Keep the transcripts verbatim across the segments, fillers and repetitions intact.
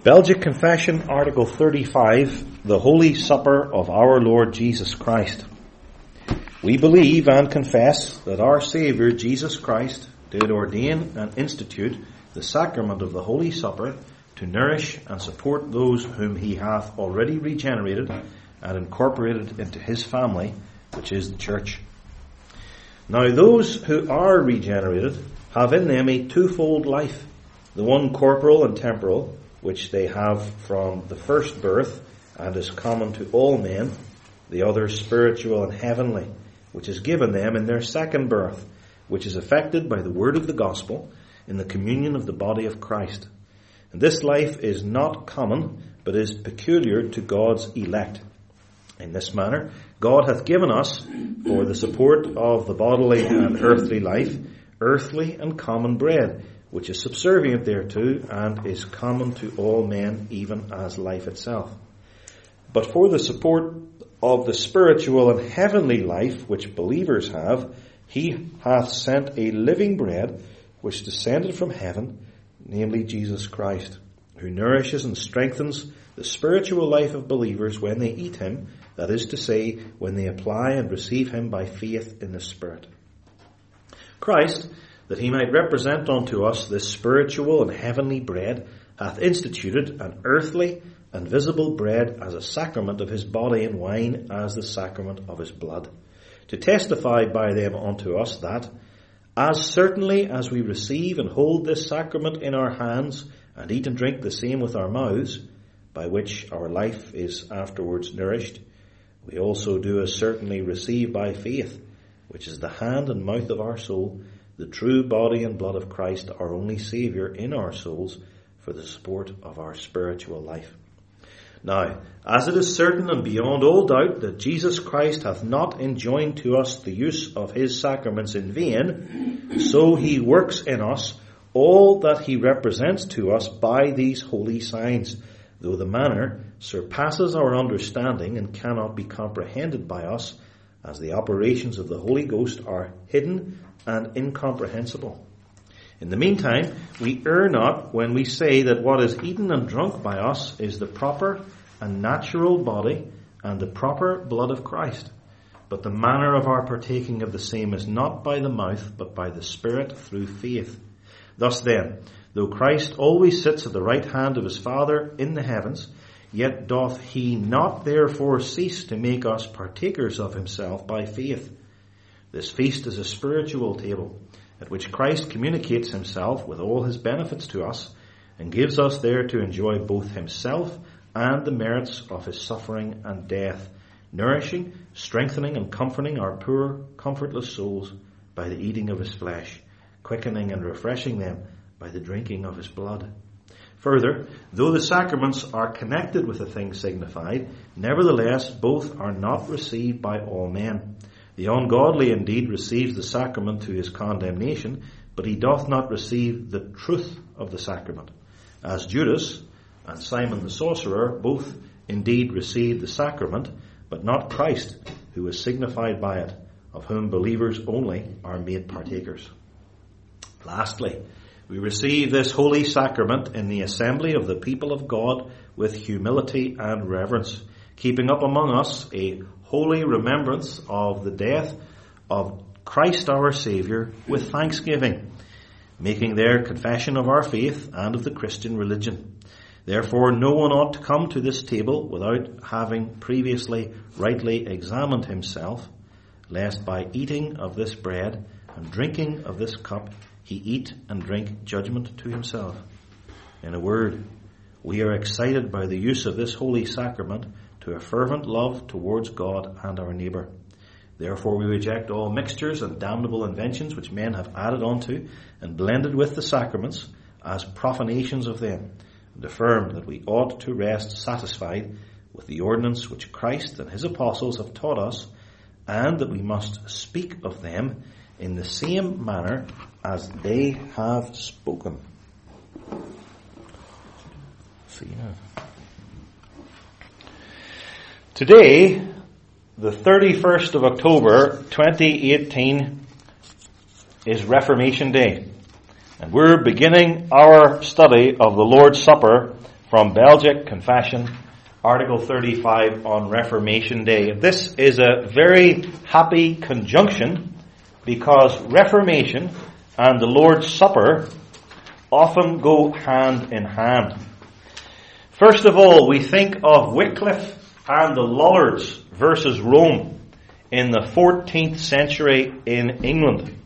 Belgic Confession, Article thirty-five, the Holy Supper of our Lord Jesus Christ. We believe and confess that our Saviour Jesus Christ did ordain and institute the sacrament of the Holy Supper to nourish and support those whom he hath already regenerated and incorporated into his family, which is the Church. Now those who are regenerated have in them a twofold life, the one corporal and temporal, which they have from the first birth and is common to all men, the other spiritual and heavenly, which is given them in their second birth, which is effected by the word of the gospel in the communion of the body of Christ. And this life is not common, but is peculiar to God's elect. In this manner, God hath given us, for the support of the bodily and earthly life, earthly and common bread, which is subservient thereto, and is common to all men, even as life itself. But for the support of the spiritual and heavenly life which believers have, he hath sent a living bread, which descended from heaven, namely Jesus Christ, who nourishes and strengthens the spiritual life of believers when they eat him, that is to say, when they apply and receive him by faith in the Spirit. Christ, that he might represent unto us this spiritual and heavenly bread, hath instituted an earthly and visible bread as a sacrament of his body, and wine as the sacrament of his blood, to testify by them unto us that, as certainly as we receive and hold this sacrament in our hands, and eat and drink the same with our mouths, by which our life is afterwards nourished, we also do as certainly receive by faith, which is the hand and mouth of our soul, the true body and blood of Christ, our only Saviour, in our souls, for the support of our spiritual life. Now, as it is certain and beyond all doubt that Jesus Christ hath not enjoined to us the use of his sacraments in vain, so he works in us all that he represents to us by these holy signs, though the manner surpasses our understanding and cannot be comprehended by us, as the operations of the Holy Ghost are hidden and incomprehensible. In the meantime, we err not when we say that what is eaten and drunk by us is the proper and natural body and the proper blood of Christ. But the manner of our partaking of the same is not by the mouth, but by the Spirit through faith. Thus then, though Christ always sits at the right hand of his Father in the heavens, yet doth he not therefore cease to make us partakers of himself by faith. This feast is a spiritual table, at which Christ communicates himself with all his benefits to us, and gives us there to enjoy both himself and the merits of his suffering and death, nourishing, strengthening, and comforting our poor, comfortless souls by the eating of his flesh, quickening and refreshing them by the drinking of his blood. Further, though the sacraments are connected with the thing signified, nevertheless both are not received by all men. The ungodly indeed receives the sacrament to his condemnation, but he doth not receive the truth of the sacrament. As Judas and Simon the sorcerer both indeed received the sacrament, but not Christ, who is signified by it, of whom believers only are made partakers. Lastly, we receive this holy sacrament in the assembly of the people of God with humility and reverence, keeping up among us a holy remembrance of the death of Christ our Saviour with thanksgiving, making their confession of our faith and of the Christian religion. Therefore no one ought to come to this table without having previously rightly examined himself, lest by eating of this bread and drinking of this cup he eat and drink judgment to himself. In a word, we are excited by the use of this holy sacrament to a fervent love towards God and our neighbour. Therefore we reject all mixtures and damnable inventions which men have added unto and blended with the sacraments as profanations of them, and affirm that we ought to rest satisfied with the ordinance which Christ and his apostles have taught us, and that we must speak of them in the same manner as they have spoken. See now. Today, the thirty-first of October, twenty eighteen, is Reformation Day. And we're beginning our study of the Lord's Supper from Belgic Confession, Article thirty-five on Reformation Day. This is a very happy conjunction because Reformation and the Lord's Supper often go hand in hand. First of all, we think of Wycliffe and the Lollards versus Rome in the fourteenth century in England.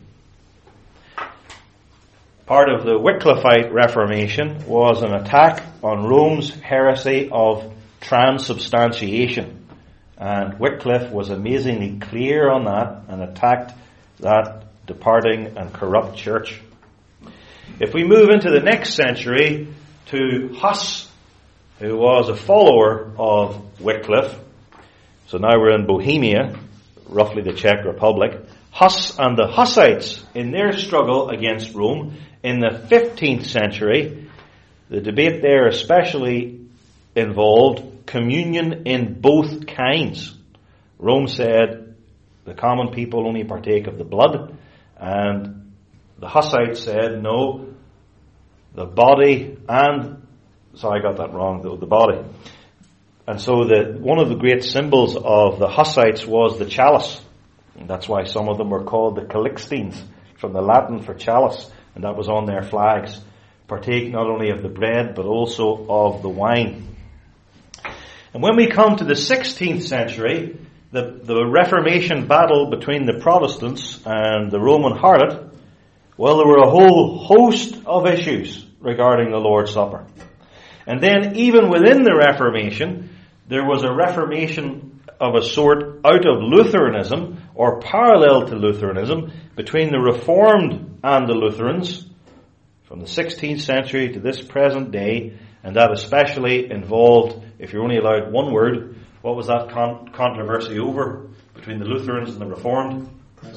Part of the Wycliffite Reformation was an attack on Rome's heresy of transubstantiation. And Wycliffe was amazingly clear on that and attacked that departing and corrupt church. If we move into the next century to Huss, who was a follower of Wycliffe, so now we're in Bohemia, roughly the Czech Republic, Huss and the Hussites in their struggle against Rome in the fifteenth century, the debate there especially involved communion in both kinds. Rome said the common people only partake of the blood, and the Hussites said no, the body and, sorry I got that wrong, though, the body. And so the one of the great symbols of the Hussites was the chalice. And that's why some of them were called the Calixtines, from the Latin for chalice, and that was on their flags. Partake not only of the bread, but also of the wine. And when we come to the sixteenth century, the, the Reformation battle between the Protestants and the Roman harlot, well, there were a whole host of issues regarding the Lord's Supper. And then even within the Reformation, there was a Reformation of a sort out of Lutheranism, or parallel to Lutheranism, between the Reformed and the Lutherans, from the sixteenth century to this present day, and that especially involved, if you're only allowed one word, what was that con- controversy over between the Lutherans and the Reformed?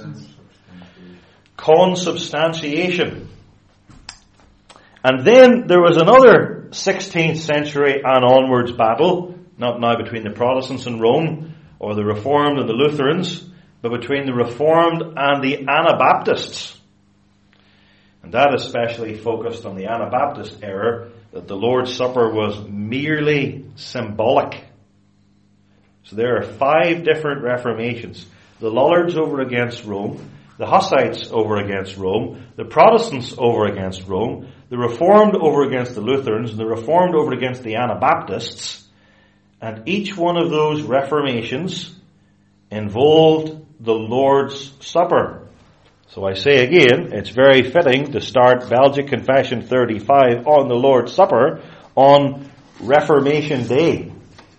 Consubstantiation. And then there was another sixteenth century and onwards battle, not now between the Protestants and Rome, or the Reformed and the Lutherans, but between the Reformed and the Anabaptists. And that especially focused on the Anabaptist error that the Lord's Supper was merely symbolic. So there are five different Reformations. The Lollards over against Rome, the Hussites over against Rome, the Protestants over against Rome, the Reformed over against the Lutherans, and the Reformed over against the Anabaptists. And each one of those Reformations involved the Lord's Supper. So I say again, it's very fitting to start Belgic Confession thirty-five on the Lord's Supper on Reformation Day.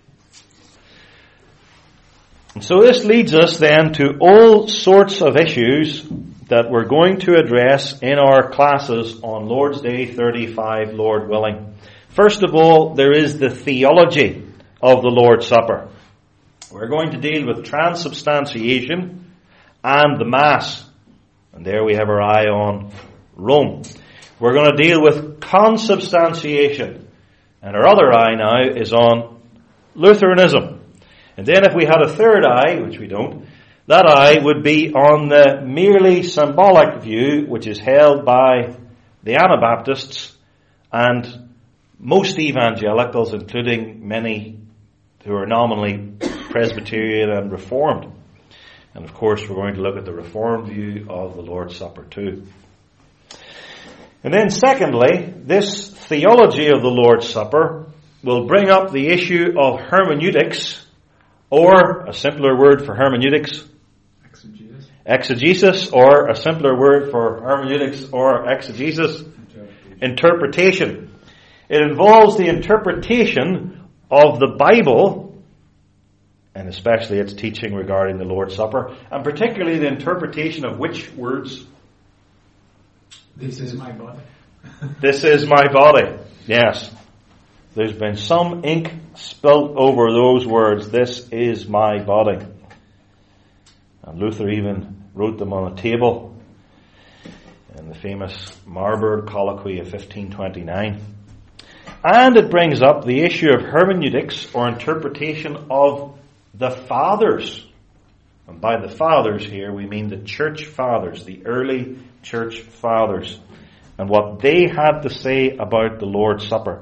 And so this leads us then to all sorts of issues that we're going to address in our classes on Lord's Day thirty-five, Lord willing. First of all, there is the theology of the Lord's Supper. We're going to deal with transubstantiation and the Mass. And there we have our eye on Rome. We're going to deal with consubstantiation. And our other eye now is on Lutheranism. And then if we had a third eye, which we don't, that eye would be on the merely symbolic view, which is held by the Anabaptists and most evangelicals, including many who are nominally Presbyterian and Reformed. And of course, we're going to look at the Reformed view of the Lord's Supper too. And then secondly, this theology of the Lord's Supper will bring up the issue of hermeneutics, or a simpler word for hermeneutics, exegesis, exegesis or a simpler word for hermeneutics or exegesis, interpretation. interpretation. It involves the interpretation of the Bible, and especially its teaching regarding the Lord's Supper, and particularly the interpretation of which words? This is my body. This is my body. Yes. There's been some ink spilt over those words, this is my body. And Luther even wrote them on a table in the famous Marburg Colloquy of fifteen twenty-nine. And it brings up the issue of hermeneutics, or interpretation of the Fathers. And by the Fathers here we mean the Church Fathers, the early Church Fathers, and what they had to say about the Lord's Supper.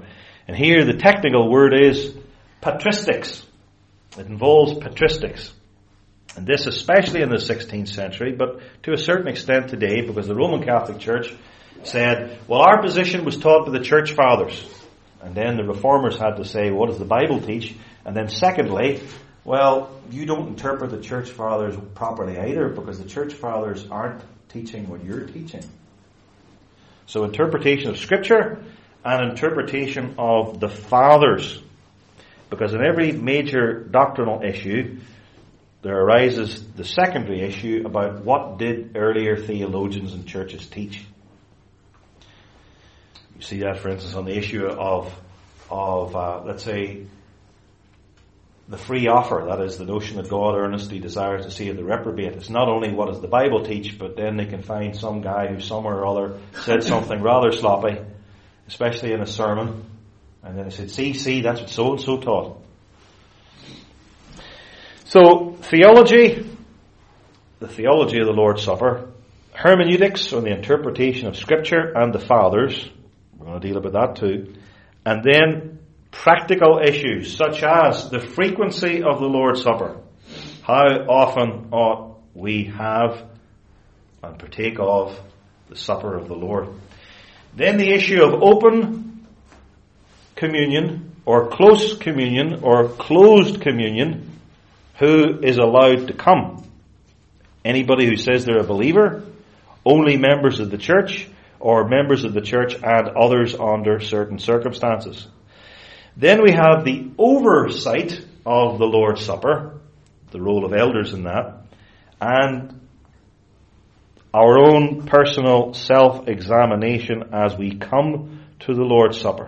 And here the technical word is patristics. It involves patristics. And this especially in the sixteenth century, but to a certain extent today, because the Roman Catholic Church said, well, our position was taught by the Church Fathers. And then the Reformers had to say, what does the Bible teach? And then secondly, well, you don't interpret the Church Fathers properly either, because the Church Fathers aren't teaching what you're teaching. So interpretation of Scripture and interpretation of the Fathers. Because in every major doctrinal issue, there arises the secondary issue about what did earlier theologians and churches teach. You see that, for instance, on the issue of, of uh, let's say, the free offer. That is the notion that God earnestly desires to save the reprobate. It's not only what does the Bible teach, but then they can find some guy who somewhere or other said something rather sloppy, especially in a sermon. And then they said, see, see, that's what so-and-so taught. So, theology, the theology of the Lord's Supper, hermeneutics, or the interpretation of Scripture and the Fathers, we're going to deal with that too, and then practical issues such as the frequency of the Lord's Supper. How often ought we have and partake of the supper of the Lord? Then the issue of open communion or close communion or closed communion. Who is allowed to come? Anybody who says they're a believer? Only members of the church? Or members of the church and others under certain circumstances? Then we have the oversight of the Lord's Supper, the role of elders in that, and our own personal self-examination as we come to the Lord's Supper.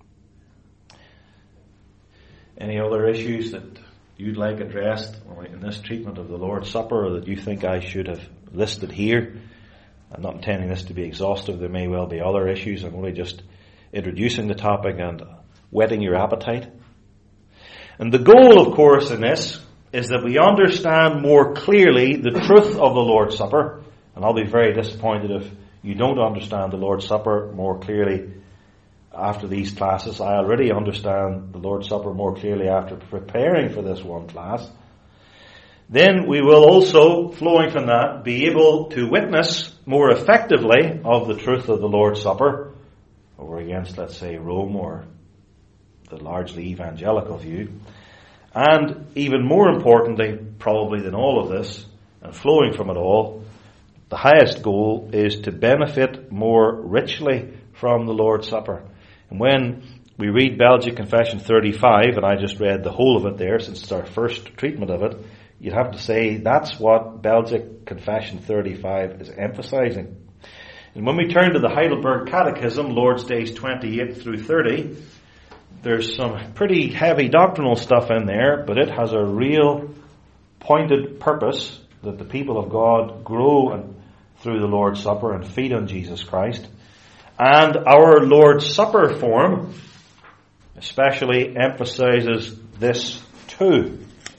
Any other issues that you'd like addressed in this treatment of the Lord's Supper, or that you think I should have listed here? I'm not intending this to be exhaustive. There may well be other issues. I'm only just introducing the topic and whetting your appetite. And the goal, of course, in this is that we understand more clearly the truth of the Lord's Supper. And I'll be very disappointed if you don't understand the Lord's Supper more clearly after these classes. I already understand the Lord's Supper more clearly after preparing for this one class. Then we will also, flowing from that, be able to witness more effectively of the truth of the Lord's Supper over against, let's say, Rome or the largely evangelical view. And even more importantly, probably than all of this, and flowing from it all, the highest goal is to benefit more richly from the Lord's Supper. And when we read Belgic Confession thirty-five, and I just read the whole of it there since it's our first treatment of it, you'd have to say that's what Belgic Confession thirty-five is emphasizing. And when we turn to the Heidelberg Catechism, Lord's Days twenty-eight through thirty, there's some pretty heavy doctrinal stuff in there, but it has a real pointed purpose that the people of God grow through the Lord's Supper and feed on Jesus Christ. And our Lord's Supper form especially emphasizes this too.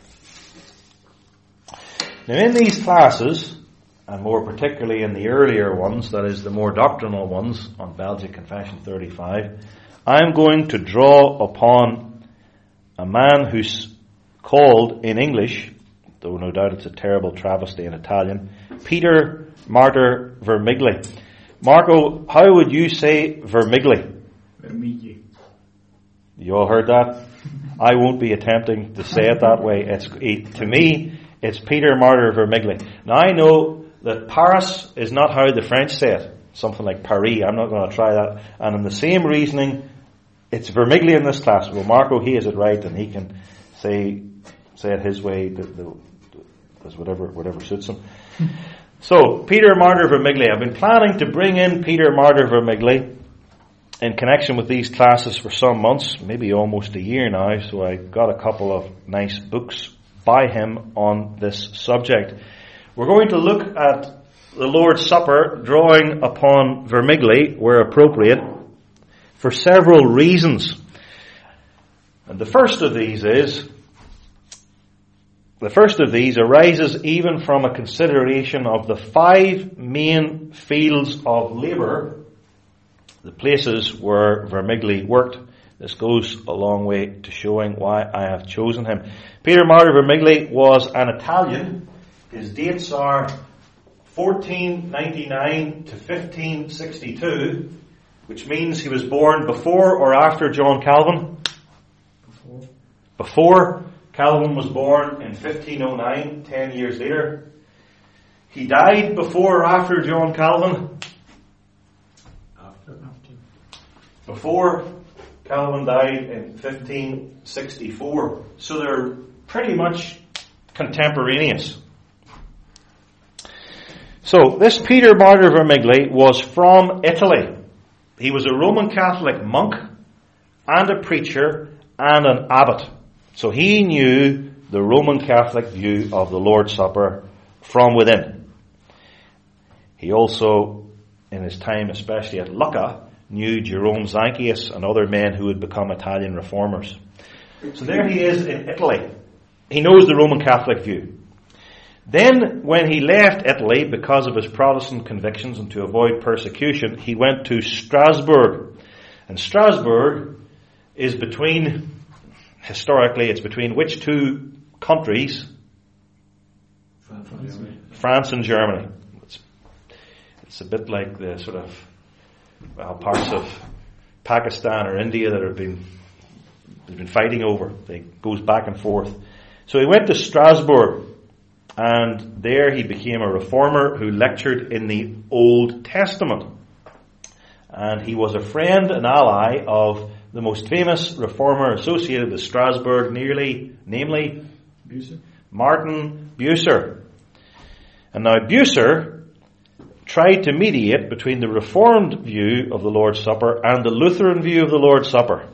Now in these classes, and more particularly in the earlier ones, that is the more doctrinal ones on Belgic Confession thirty-five, I'm going to draw upon a man who's called in English, though no doubt it's a terrible travesty in Italian, Peter Martyr Vermigli. Marco, how would you say Vermigli? Vermigli. You all heard that? I won't be attempting to say it that way. It's it, to me, it's Peter Martyr Vermigli. Now I know that Paris is not how the French say it. Something like Paris. I'm not going to try that. And in the same reasoning, it's Vermigli in this class. Well, Marco, he has it right, and he can say say it his way. The, the, does whatever whatever suits him. So, Peter Martyr Vermigli. I've been planning to bring in Peter Martyr Vermigli in connection with these classes for some months, maybe almost a year now, so I got a couple of nice books by him on this subject. We're going to look at the Lord's Supper, drawing upon Vermigli where appropriate, for several reasons. And the first of these is, the first of these arises even from a consideration of the five main fields of labour, the places where Vermigli worked, This goes a long way to showing why I have chosen him. Peter Martyr Vermigli was an Italian. His dates are fourteen ninety-nine to fifteen sixty-two, which means he was born before or after John Calvin. Before. Before Calvin was born in fifteen oh nine, ten years later. He died before or after John Calvin. After. After. Before Calvin died in fifteen sixty-four. So they're pretty much contemporaneous. So this Peter Martyr Vermigli was from Italy. He was a Roman Catholic monk and a preacher and an abbot. So he knew the Roman Catholic view of the Lord's Supper from within. He also, in his time especially at Lucca, knew Jerome Zanchius and other men who would become Italian reformers. So there he is in Italy. He knows the Roman Catholic view. Then, when he left Italy because of his Protestant convictions and to avoid persecution, he went to Strasbourg. And Strasbourg is between, historically, it's between which two countries? France, France and Germany. It's, it's a bit like the sort of well, parts of Pakistan or India that have been, they've been fighting over. It goes back and forth. So he went to Strasbourg. And there he became a reformer who lectured in the Old Testament. And he was a friend and ally of the most famous reformer associated with Strasbourg, nearly, namely Bucer. Martin Bucer. And now Bucer tried to mediate between the Reformed view of the Lord's Supper and the Lutheran view of the Lord's Supper.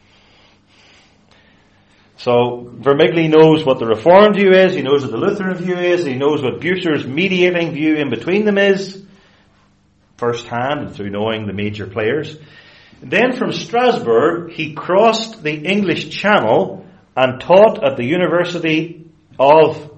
So Vermigli knows what the Reformed view is, he knows what the Lutheran view is, he knows what Bucer's mediating view in between them is, firsthand through knowing the major players. Then from Strasbourg, he crossed the English Channel and taught at the University of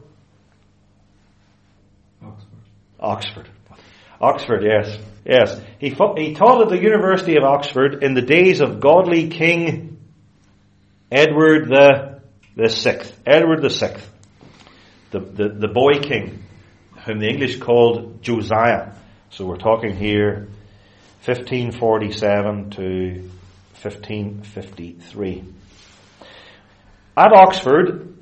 Oxford. Oxford. Oxford, yes. Yes. He, fo- he taught at the University of Oxford in the days of godly King Edward the the sixth, Edward the sixth, the, the the boy king, whom the English called Josiah. So we're talking here, fifteen forty-seven to fifteen fifty-three. At Oxford,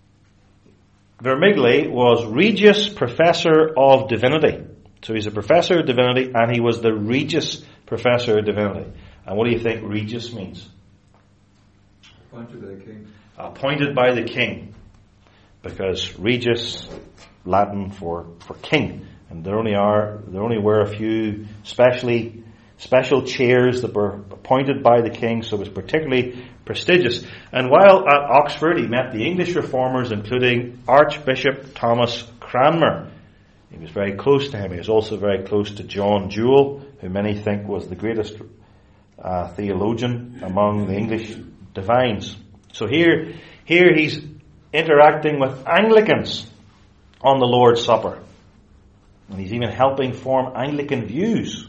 Vermigli was Regius Professor of Divinity. So he's a professor of divinity, and he was the Regius Professor of Divinity. And what do you think Regius means? Appointed by the king. Appointed by the king. Because Regius, Latin for, for king. And there only are, there only were a few specially, special chairs that were appointed by the king, so it was particularly prestigious. And while at Oxford, he met the English reformers, including Archbishop Thomas Cranmer. He was very close to him. He was also very close to John Jewel, who many think was the greatest uh, theologian among the English divines. So here, here he's interacting with Anglicans on the Lord's Supper. And he's even helping form Anglican views.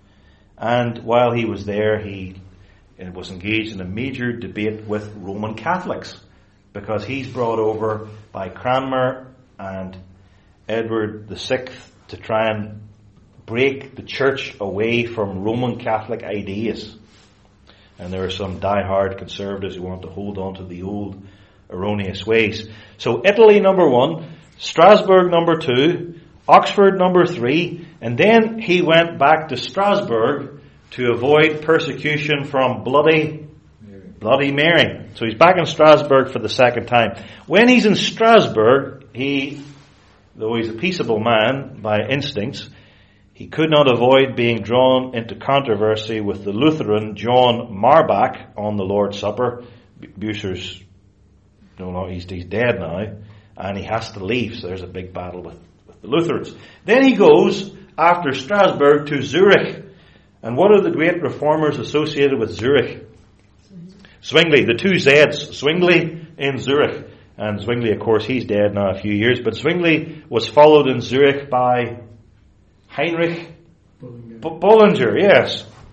And while he was there, he was engaged in a major debate with Roman Catholics, because he's brought over by Cranmer and Edward the sixth to try and break the church away from Roman Catholic ideas. And there are some die-hard conservatives who want to hold on to the old erroneous ways. So Italy number one, Strasbourg number two, Oxford number three, and then he went back to Strasbourg to avoid persecution from Bloody Mary. Bloody Mary. So he's back in Strasbourg for the second time. When he's in Strasbourg, he, though he's a peaceable man by instincts, he could not avoid being drawn into controversy with the Lutheran John Marbach on the Lord's Supper. Bucer's, no, no, he's, he's dead now, and he has to leave, so there's a big battle with, with the Lutherans. Then he goes, after Strasbourg, to Zurich. And what are the great reformers associated with Zurich? Zwingli, the two Z's, Zwingli in Zurich. And Zwingli, of course, he's dead now a few years, but Zwingli was followed in Zurich by Heinrich Bullinger, B- Bullinger yes.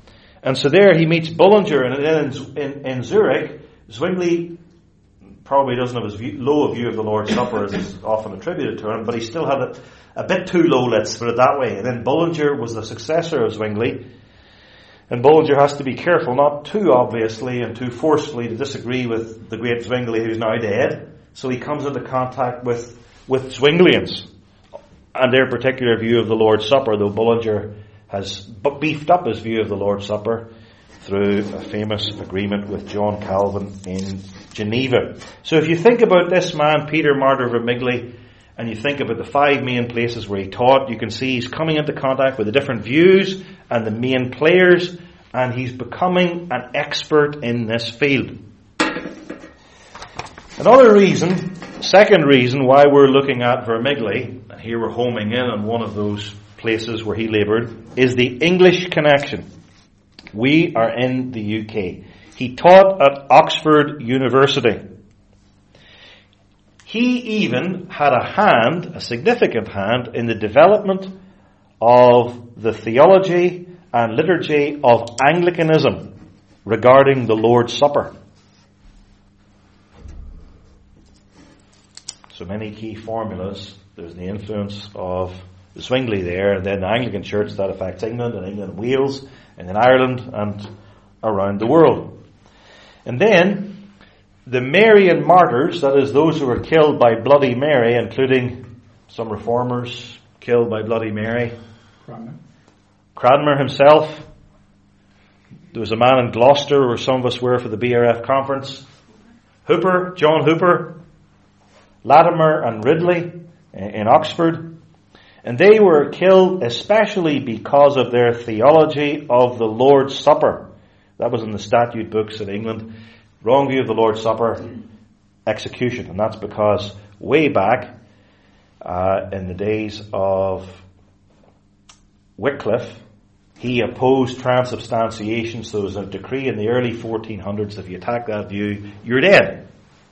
And so there he meets Bullinger, and then in, in, in Zurich, Zwingli probably doesn't have as view, low a view of the Lord's Supper as is often attributed to him, but he still had it a bit too low, let's put it that way. And then Bullinger was the successor of Zwingli, and Bullinger has to be careful not too obviously and too forcefully to disagree with the great Zwingli who's now dead. So he comes into contact with, with Zwinglians and their particular view of the Lord's Supper, though Bullinger has beefed up his view of the Lord's Supper through a famous agreement with John Calvin in Geneva. So if you think about this man, Peter Martyr Vermigli, and you think about the five main places where he taught, you can see he's coming into contact with the different views and the main players, and he's becoming an expert in this field. Another reason, second reason why we're looking at Vermigli, and here we're homing in on one of those places where he laboured, is the English connection. We are in the U K. He taught at Oxford University. He even had a hand, a significant hand, in the development of the theology and liturgy of Anglicanism regarding the Lord's Supper. So many key formulas. There's the influence of Zwingli there, and then the Anglican Church that affects England and England and Wales, and in Ireland and around the world. And then the Marian martyrs, that is those who were killed by Bloody Mary, including some reformers killed by Bloody Mary. Cranmer. Cranmer himself. There was a man in Gloucester where some of us were for the B R F conference. Hooper, John Hooper. Latimer and Ridley in Oxford. And they were killed especially because of their theology of the Lord's Supper. That was in the statute books in England. Wrong view of the Lord's Supper, execution. And that's because way back uh, in the days of Wycliffe, he opposed transubstantiation. So there was a decree in the early fourteen hundreds, if you attack that view, you're dead.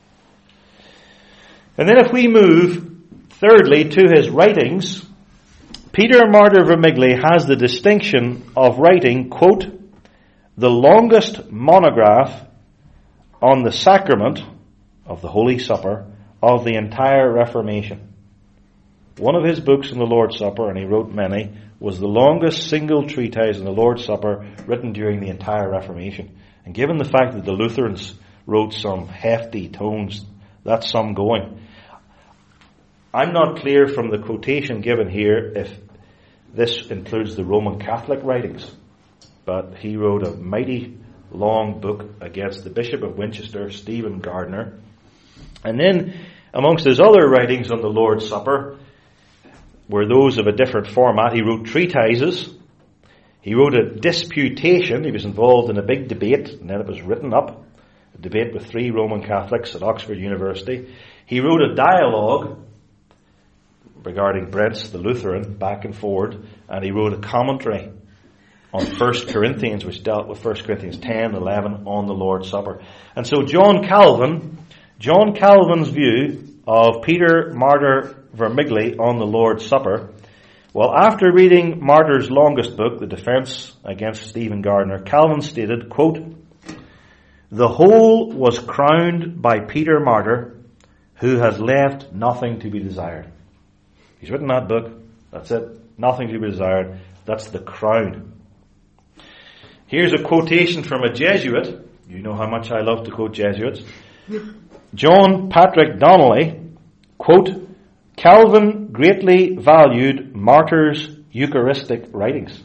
And then if we move, thirdly, to his writings, Peter Martyr Vermigli has the distinction of writing, quote, the longest monograph on the sacrament of the Holy Supper of the entire Reformation. One of his books on the Lord's Supper, and he wrote many, was the longest single treatise on the Lord's Supper written during the entire Reformation. And given the fact that the Lutherans wrote some hefty tomes, that's some going. I'm not clear from the quotation given here if this includes the Roman Catholic writings, but he wrote a mighty long book against the Bishop of Winchester, Stephen Gardiner. And then amongst his other writings on the Lord's Supper were those of a different format. He wrote treatises. He wrote a disputation. He was involved in a big debate, and then it was written up. A debate with three Roman Catholics at Oxford University. He wrote a dialogue regarding Brent's, the Lutheran, back and forward, and he wrote a commentary on First Corinthians, which dealt with First Corinthians ten, eleven on the Lord's Supper. And so John Calvin, John Calvin's view of Peter Martyr Vermigli on the Lord's Supper, well, after reading Martyr's longest book, The Defense Against Stephen Gardiner, Calvin stated, quote, the whole was crowned by Peter Martyr, who has left nothing to be desired. He's written that book. That's it. Nothing to be desired. That's the crown. Here's a quotation from a Jesuit. You know how much I love to quote Jesuits. John Patrick Donnelly, quote, Calvin greatly valued Martyr's Eucharistic writings.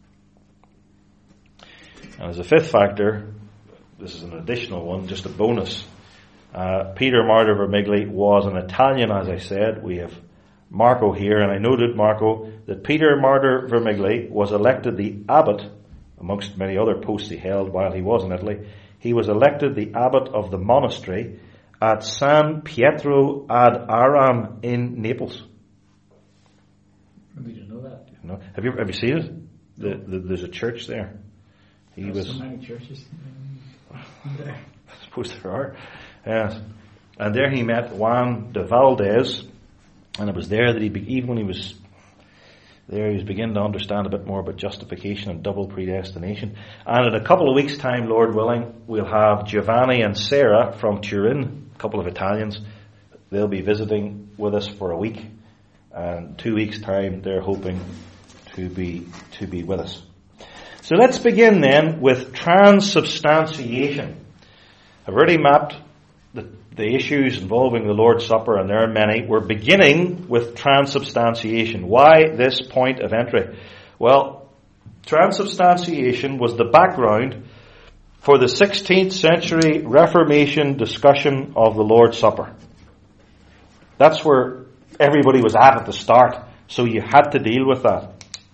And as a fifth factor, this is an additional one, just a bonus. Uh, Peter Martyr Vermigli was an Italian, as I said. We have Marco here, and I noted, Marco, that Peter Martyr Vermigli was elected the abbot, amongst many other posts he held while he was in Italy. He was elected the abbot of the monastery at San Pietro ad Aran in Naples. Did you know that? You know, have you have you seen it? The, the, there's a church there. He There's was. so many churches there. I suppose there are. Yes, and there he met Juan de Valdez. And it was there that he, even when he was there he's beginning to understand a bit more about justification and double predestination. And in a couple of weeks' time, Lord willing, we'll have Giovanni and Sarah from Turin, a couple of Italians. They'll be visiting with us for a week. And two weeks' time, they're hoping to be to be with us. So let's begin then with transubstantiation. I've already mapped the, the issues involving the Lord's Supper, and there are many. We're beginning with transubstantiation. Why this point of entry? Well, transubstantiation was the background for the sixteenth century Reformation discussion of the Lord's Supper. That's where everybody was at at the start, so you had to deal with that.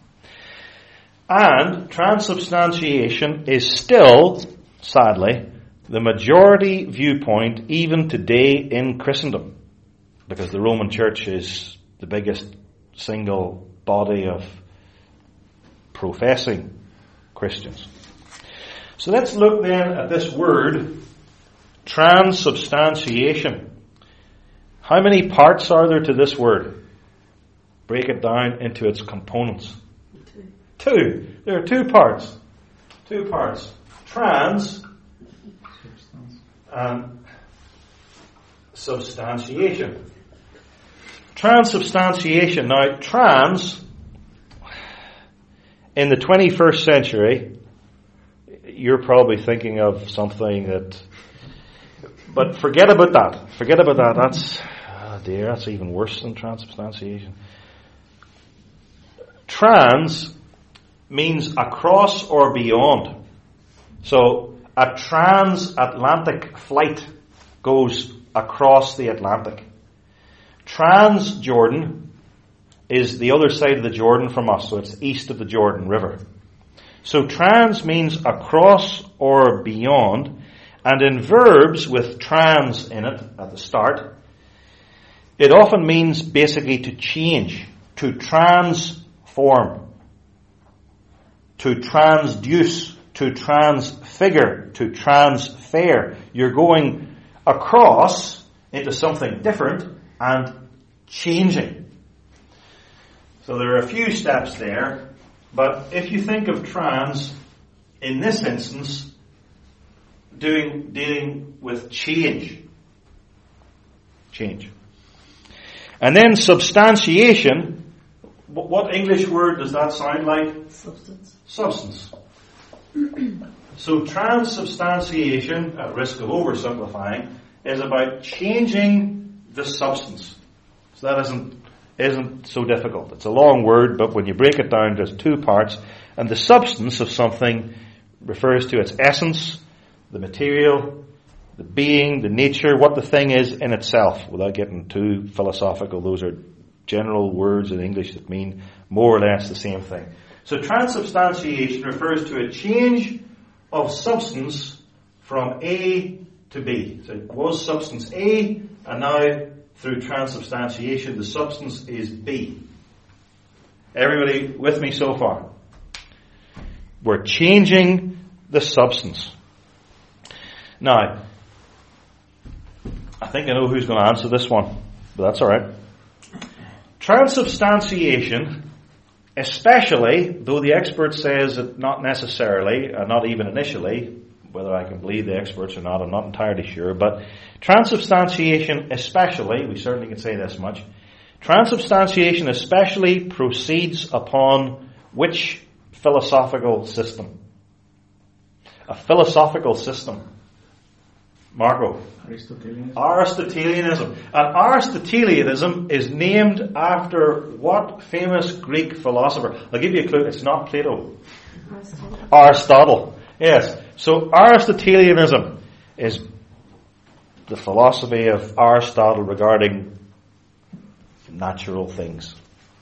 And transubstantiation is still, sadly, the majority viewpoint even today in Christendom, because the Roman Church is the biggest single body of professing Christians. So let's look then at this word, transubstantiation. How many parts are there to this word? Break it down into its components. Two. Two. There are two parts. Two parts. Trans and substantiation. Transubstantiation. Now, trans, in the twenty-first century, you're probably thinking of something that... But forget about that. Forget about that. That's... Oh dear, that's even worse than transubstantiation. Trans means across or beyond. So a transatlantic flight goes across the Atlantic. Transjordan is the other side of the Jordan from us, so it's east of the Jordan River. So trans means across or beyond, and in verbs with trans in it at the start, it often means basically to change, to transform, to transduce, to transfigure, to transfer. You're going across into something different and changing. So there are a few steps there, but if you think of trans, in this instance, doing dealing with change. Change. And then substantiation, what English word does that sound like? Substance. Substance. So transubstantiation, at risk of oversimplifying, is about changing the substance. So that isn't isn't so difficult. It's a long word, but when you break it down, there's two parts. And the substance of something refers to its essence, the material, the being, the nature, what the thing is in itself. Without getting too philosophical, those are general words in English that mean more or less the same thing. So transubstantiation refers to a change of substance from A to B. So it was substance A, and now through transubstantiation the substance is B. Everybody with me so far? We're changing the substance. Now, I think I know who's going to answer this one, but that's all right. Transubstantiation, especially, though the expert says that not necessarily, and not even initially, whether I can believe the experts or not, I'm not entirely sure, but transubstantiation especially, we certainly can say this much, transubstantiation especially proceeds upon which philosophical system? A philosophical system. Marco. Aristotelianism. Aristotelianism. And Aristotelianism is named after what famous Greek philosopher? I'll give you a clue. It's not Plato. Aristotle. Aristotle. Yes. So Aristotelianism is the philosophy of Aristotle regarding natural things.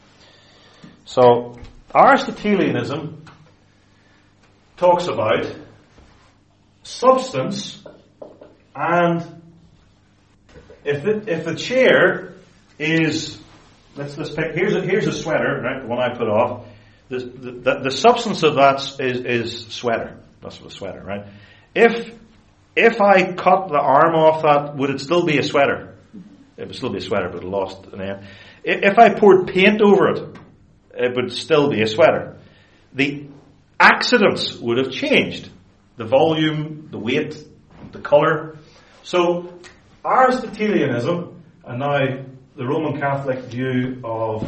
So Aristotelianism talks about substance, and if the, if the chair is, let's let's pick, here's a, here's a sweater, right, the one I put off. The, the, the substance of that is, is sweater. That's a sweater, right? If if I cut the arm off that, would it still be a sweater? It would still be a sweater, but it lost an end. If I poured paint over it, it would still be a sweater. The accidents would have changed. The volume, the weight, the colour. So Aristotelianism, and now the Roman Catholic view of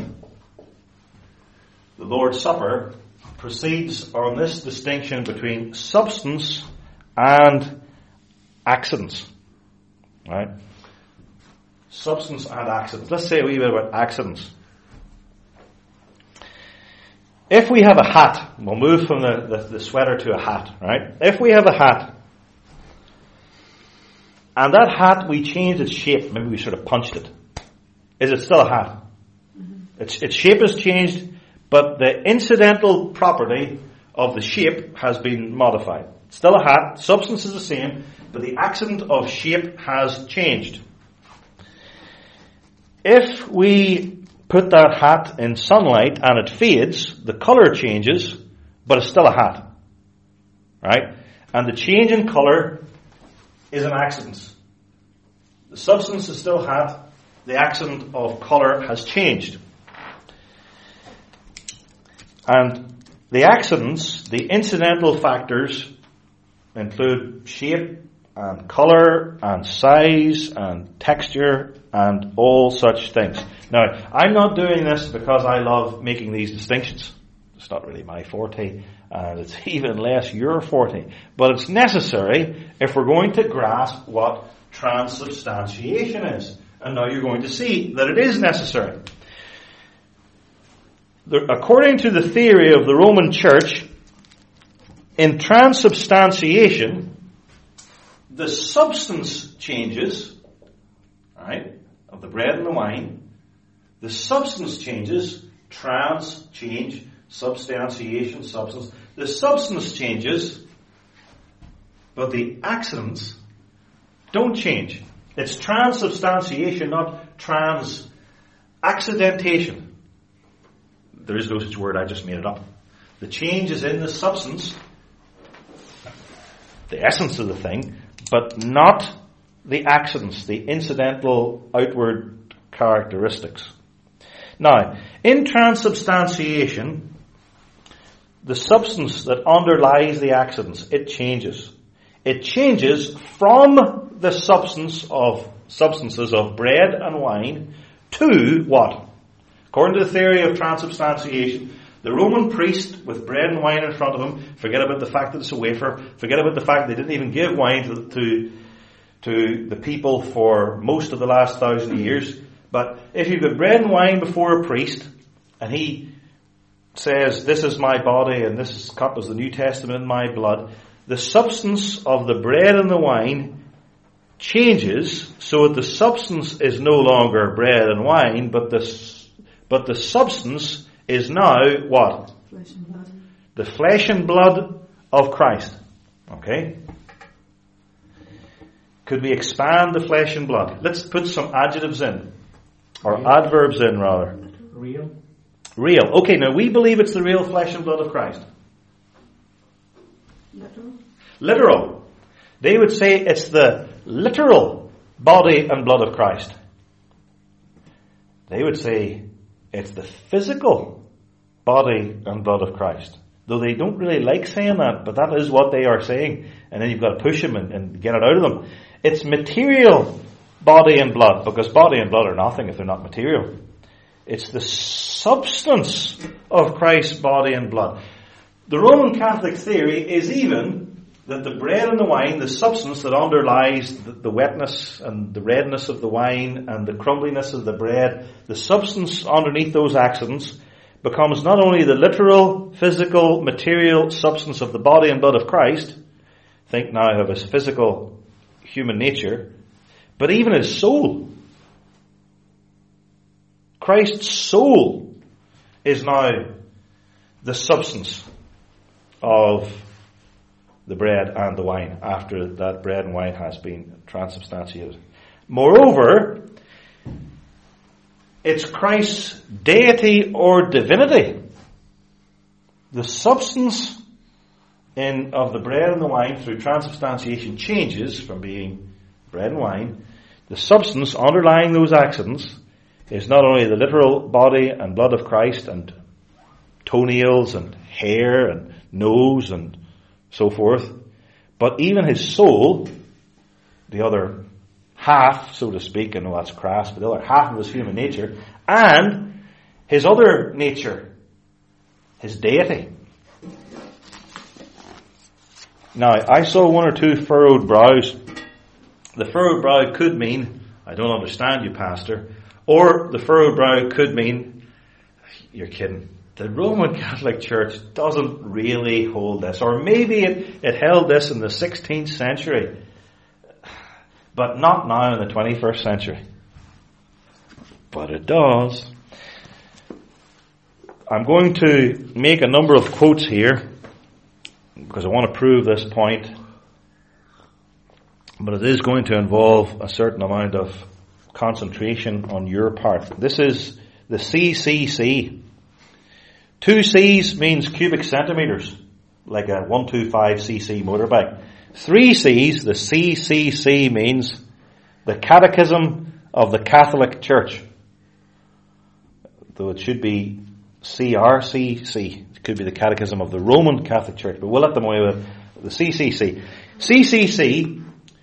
the Lord's Supper, proceeds on this distinction between substance and accidents. Right? Substance and accidents. Let's say a wee bit about accidents. If we have a hat, we'll move from the, the, the sweater to a hat, right? If we have a hat, and that hat, we changed its shape, maybe we sort of punched it, is it still a hat? Mm-hmm. Its, its shape has changed, but the incidental property of the shape has been modified. It's still a hat, substance is the same, but the accident of shape has changed. If we put that hat in sunlight and it fades, the colour changes, but it's still a hat. Right? And the change in colour is an accident. The substance is still hat, the accident of colour has changed. And the accidents, the incidental factors, include shape and colour and size and texture and all such things. Now, I'm not doing this because I love making these distinctions. It's not really my forte, and it's even less your forte. But it's necessary if we're going to grasp what transubstantiation is. And now you're going to see that it is necessary. The, according to the theory of the Roman Church, in transubstantiation, the substance changes, right, of the bread and the wine. The substance changes, trans, change, substantiation, substance. The substance changes, but the accidents don't change. It's transubstantiation, not trans-accidentation. There is no such word, I just made it up. The change is in the substance, the essence of the thing, but not the accidents, the incidental outward characteristics. Now, in transubstantiation, the substance that underlies the accidents, it changes. It changes from the substance of substances of bread and wine to what? According to the theory of transubstantiation, the Roman priest with bread and wine in front of him, forget about the fact that it's a wafer, forget about the fact they didn't even give wine to, to, to the people for most of the last thousand years. But if you've got bread and wine before a priest, and he says, this is my body and this cup is the New Testament in my blood, the substance of the bread and the wine changes so that the substance is no longer bread and wine, but the, but the substance is now what? Flesh and blood. The flesh and blood of Christ. Okay? Could we expand the flesh and blood? Let's put some adjectives in. Or real. Adverbs in, rather. Real. Real. Okay, now we believe it's the real flesh and blood of Christ. Literal. Literal. They would say it's the literal body and blood of Christ. They would say it's the physical body and blood of Christ. Though they don't really like saying that, but that is what they are saying. And then you've got to push them and, and get it out of them. It's material body and blood, because body and blood are nothing if they're not material. It's the substance of Christ's body and blood. The Roman Catholic theory is even that the bread and the wine, the substance that underlies the, the wetness and the redness of the wine and the crumbliness of the bread, the substance underneath those accidents becomes not only the literal, physical, material substance of the body and blood of Christ, think now of his physical human nature, but even his soul. Christ's soul is now the substance of the bread and the wine after that bread and wine has been transubstantiated. Moreover, it's Christ's deity or divinity. The substance in of the bread and the wine through transubstantiation changes from being bread and wine. The substance underlying those accidents is not only the literal body and blood of Christ and toenails and hair and nose and so forth. But even his soul, the other half, so to speak, I know that's crass, but the other half of his human nature, and his other nature, his deity. Now, I saw one or two furrowed brows. The furrowed brow could mean, I don't understand you, Pastor. Or the furrowed brow could mean, you're kidding. The Roman Catholic Church doesn't really hold this. Or maybe it, it held this in the sixteenth century. But not now in the twenty-first century. But it does. I'm going to make a number of quotes here, because I want to prove this point. But it is going to involve a certain amount of concentration on your part. This is the C C C. Two C's means cubic centimeters, like a one twenty-five c c motorbike. Three C's, the C C C, means the Catechism of the Catholic Church. Though it should be C R C C. It could be the Catechism of the Roman Catholic Church, but we'll let them away with the C C C. C C C,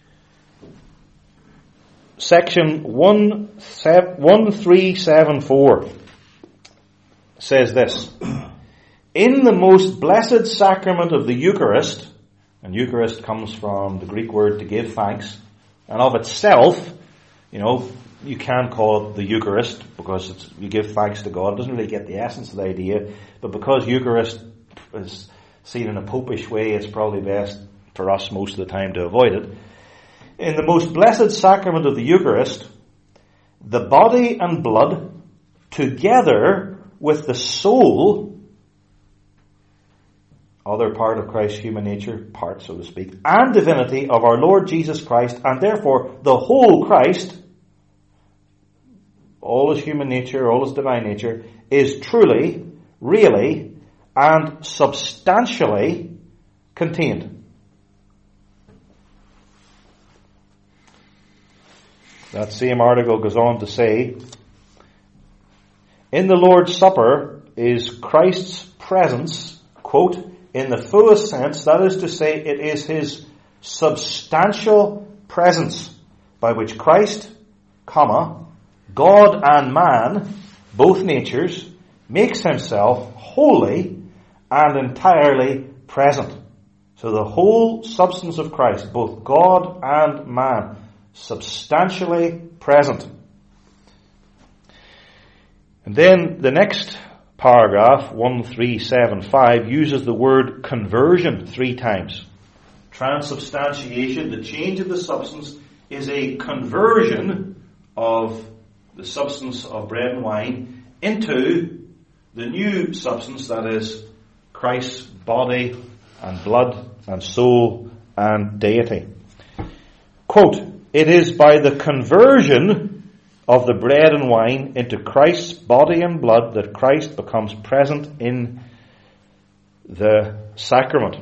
section one three seven four, says this: in the most blessed sacrament of the Eucharist, and Eucharist comes from the Greek word to give thanks, and of itself, you know, you can call it the Eucharist because it's, you give thanks to God. It doesn't really get the essence of the idea, but because Eucharist is seen in a popish way, it's probably best for us most of the time to avoid it. In the most blessed sacrament of the Eucharist, the body and blood, together with the soul, other part of Christ's human nature, part so to speak, and divinity of our Lord Jesus Christ, and therefore the whole Christ, all his human nature, all his divine nature, is truly, really, and substantially contained. That same article goes on to say, in the Lord's Supper is Christ's presence, quote, in the fullest sense, that is to say, it is his substantial presence by which Christ, comma, God and man, both natures, makes himself wholly and entirely present. So the whole substance of Christ, both God and man, substantially present. And then the next paragraph, one three seven five, uses the word conversion three times. Transubstantiation, the change of the substance, is a conversion of the substance of bread and wine into the new substance, that is Christ's body and blood and soul and deity. Quote, it is by the conversion of the bread and wine into Christ's body and blood that Christ becomes present in the sacrament.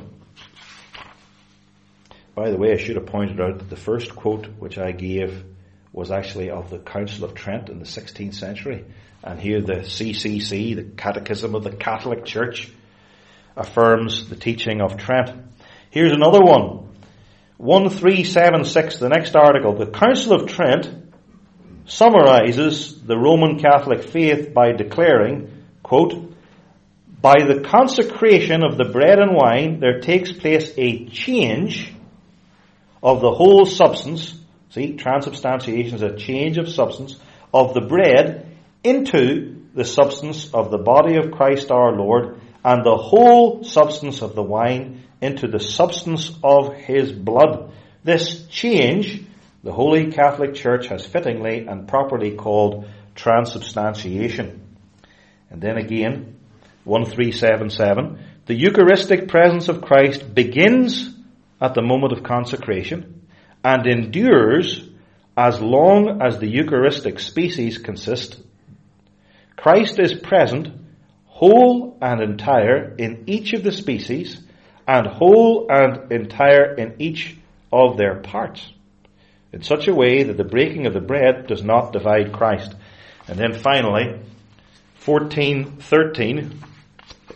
By the way, I should have pointed out that the first quote which I gave was actually of the Council of Trent in the sixteenth century. And here the C C C, the Catechism of the Catholic Church, affirms the teaching of Trent. Here's another one. one three seven six, the next article. The Council of Trent summarizes the Roman Catholic faith by declaring, quote, by the consecration of the bread and wine, there takes place a change of the whole substance. See, transubstantiation is a change of substance of the bread into the substance of the body of Christ our Lord, and the whole substance of the wine into the substance of his blood. This change, the Holy Catholic Church has fittingly and properly called transubstantiation. And then again, one three seven seven, the Eucharistic presence of Christ begins at the moment of consecration and endures as long as the Eucharistic species consist. Christ is present, whole and entire in each of the species, and whole and entire in each of their parts, in such a way that the breaking of the bread does not divide Christ. And then finally, fourteen thirteen,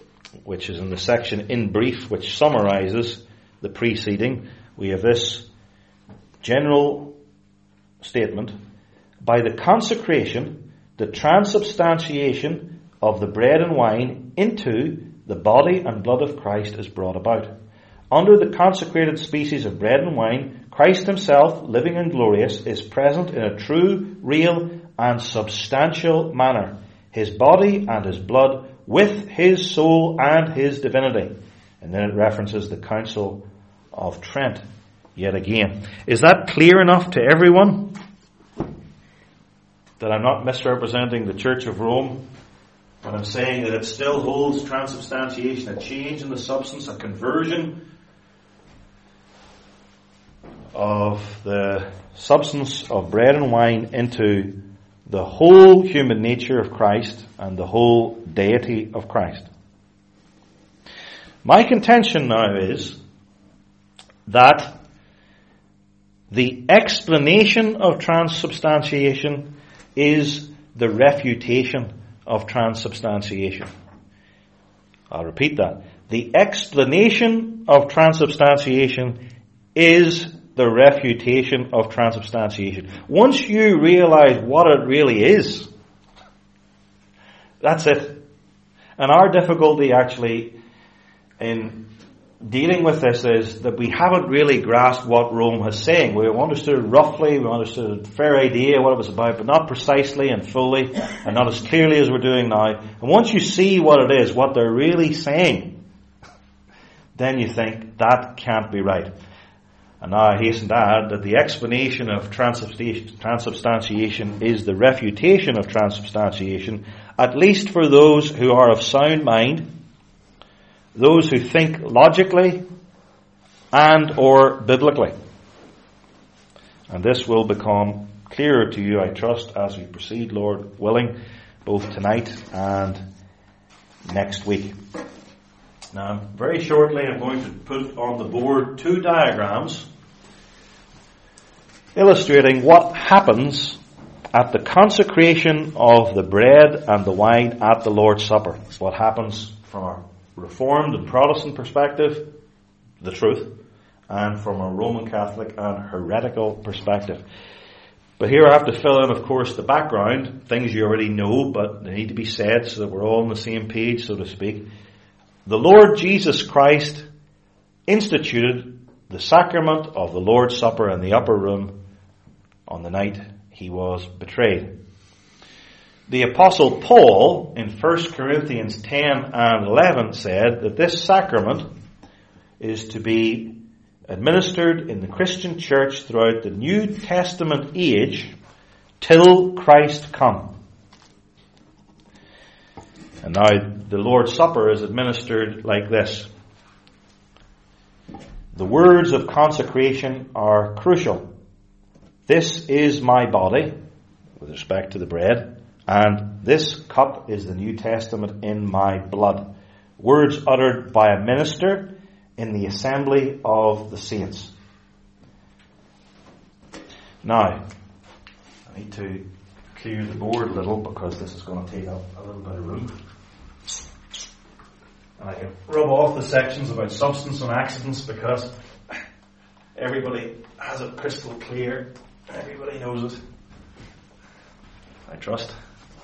which is in the section in brief, which summarizes the preceding, we have this general statement: by the consecration, the transubstantiation of the bread and wine into the body and blood of Christ is brought about. Under the consecrated species of bread and wine, Christ himself, living and glorious, is present in a true, real, and substantial manner. His body and his blood with his soul and his divinity. And then it references the Council of Trent yet again. Is that clear enough to everyone? That I'm not misrepresenting the Church of Rome when I'm saying that it still holds transubstantiation, a change in the substance, a conversion of the substance of bread and wine into the whole human nature of Christ and the whole deity of Christ. My contention now is that the explanation of transubstantiation is the refutation of transubstantiation. I'll repeat that. The explanation of transubstantiation is the refutation of transubstantiation. Once you realize what it really is, that's it. And our difficulty actually in dealing with this is that we haven't really grasped what Rome was saying. We understood roughly, we understood a fair idea what it was about, but not precisely and fully, and not as clearly as we're doing now. And once you see what it is, what they're really saying, then you think, that can't be right. And now I hasten to add that the explanation of transubstantiation is the refutation of transubstantiation, at least for those who are of sound mind, those who think logically and or biblically. And this will become clearer to you, I trust, as we proceed, Lord willing, both tonight and next week. Now, very shortly I'm going to put on the board two diagrams illustrating what happens at the consecration of the bread and the wine at the Lord's Supper. It's what happens from a Reformed and Protestant perspective, the truth, and from a Roman Catholic and heretical perspective. But here I have to fill in, of course, the background, things you already know, but they need to be said so that we're all on the same page, so to speak. The Lord Jesus Christ instituted the sacrament of the Lord's Supper in the upper room on the night he was betrayed. The Apostle Paul in First Corinthians ten and eleven said that this sacrament is to be administered in the Christian church throughout the New Testament age till Christ come. And now the Lord's Supper is administered like this. The words of consecration are crucial. This is my body, with respect to the bread, and this cup is the New Testament in my blood. Words uttered by a minister in the assembly of the saints. Now, I need to clear the board a little because this is going to take up a little bit of room. And I can rub off the sections about substance and accidents because everybody has it crystal clear. Everybody knows it. I trust.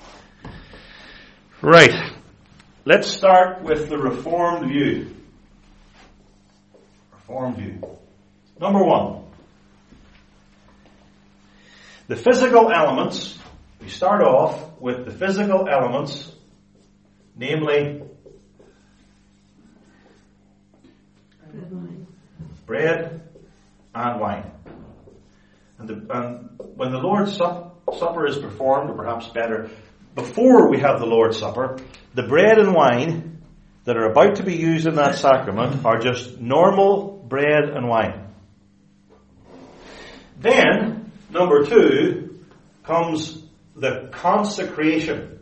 Right. Let's start with the Reformed view. Reformed view. Number one. The physical elements. We start off with the physical elements, namely bread and wine. And, the, and when the Lord's Supper is performed, or perhaps better, before we have the Lord's Supper, the bread and wine that are about to be used in that sacrament are just normal bread and wine. Then, number two, comes the consecration,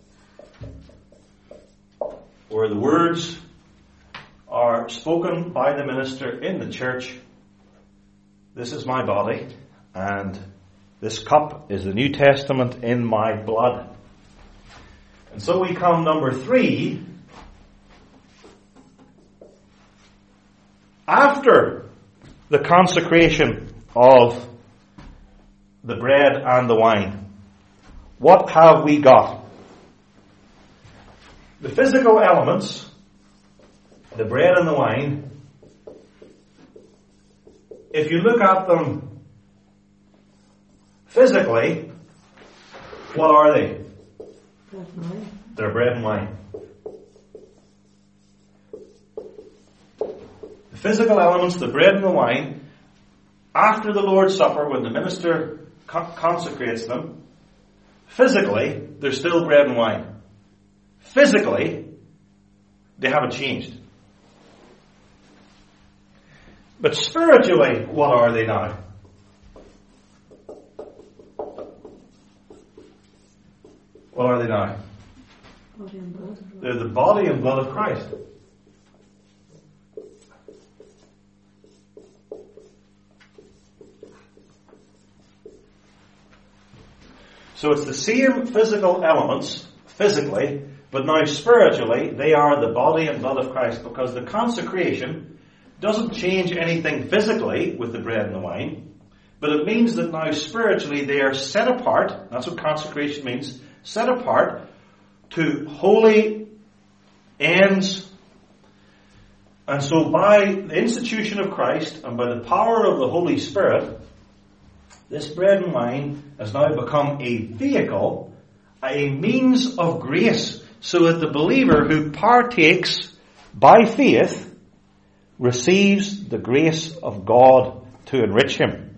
where the words are spoken by the minister in the church. This is my body, and this cup is the New Testament in my blood. And so we come number three after the consecration of the bread and the wine, what have we got? The physical elements, the bread and the wine, if you look at them physically, what are they? Bread and wine. They're bread and wine. The physical elements, the bread and the wine, after the Lord's Supper, when the minister con- consecrates them, physically, they're still bread and wine. Physically, they haven't changed. But spiritually, what are they now? What are they now? Body and blood. They're the body and blood of Christ. So it's the same physical elements, physically, but now spiritually, they are the body and blood of Christ, because the consecration doesn't change anything physically with the bread and the wine, but it means that now spiritually they are set apart. That's what consecration means. Set apart to holy ends. And so by the institution of Christ and by the power of the Holy Spirit, this bread and wine has now become a vehicle, a means of grace, so that the believer who partakes by faith receives the grace of God to enrich him.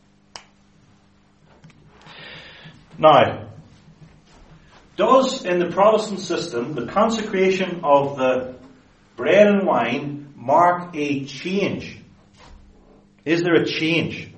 Now, does in the Protestant system the consecration of the bread and wine mark a change? Is there a change?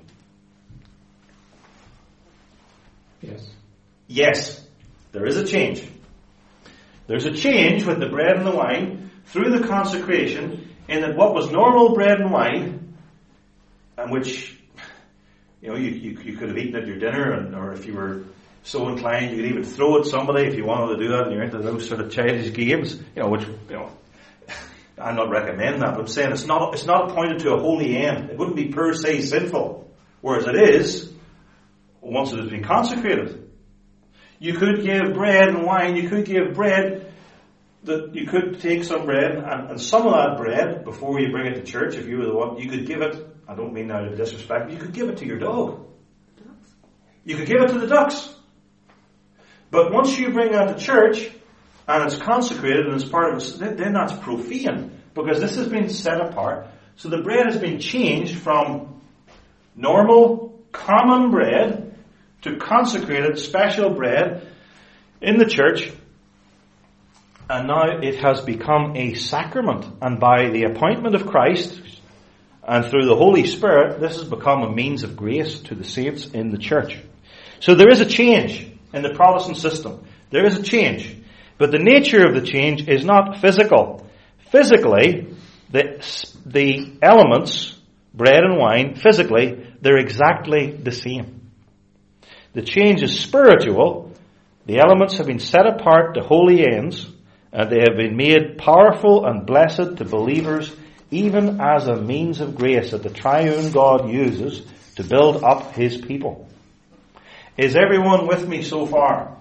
Yes. Yes, there is a change. There's a change with the bread and the wine through the consecration, in that what was normal bread and wine, and which, you know, you, you, you could have eaten at your dinner, and, or if you were so inclined, you could even throw at somebody if you wanted to do that, and you're into those sort of childish games, you know, which, you know, I'm not recommending that, but I'm saying it's not, it's not appointed to a holy end. It wouldn't be per se sinful, whereas it is once it has been consecrated. You could give bread and wine, you could give bread, that you could take some bread, and, and some of that bread, before you bring it to church, if you were the one, you could give it, I don't mean that in disrespect, but you could give it to your dog. Ducks. You could give it to the ducks. But once you bring that to church, and it's consecrated, and it's part of it, then that's profane, because this has been set apart. So the bread has been changed from normal, common bread to consecrated, special bread in the church. And now it has become a sacrament. And by the appointment of Christ and through the Holy Spirit, this has become a means of grace to the saints in the church. So there is a change in the Protestant system. There is a change. But the nature of the change is not physical. Physically, the, the elements, bread and wine, physically, they're exactly the same. The change is spiritual. The elements have been set apart to holy ends, and they have been made powerful and blessed to believers, even as a means of grace that the triune God uses to build up his people. Is everyone with me so far?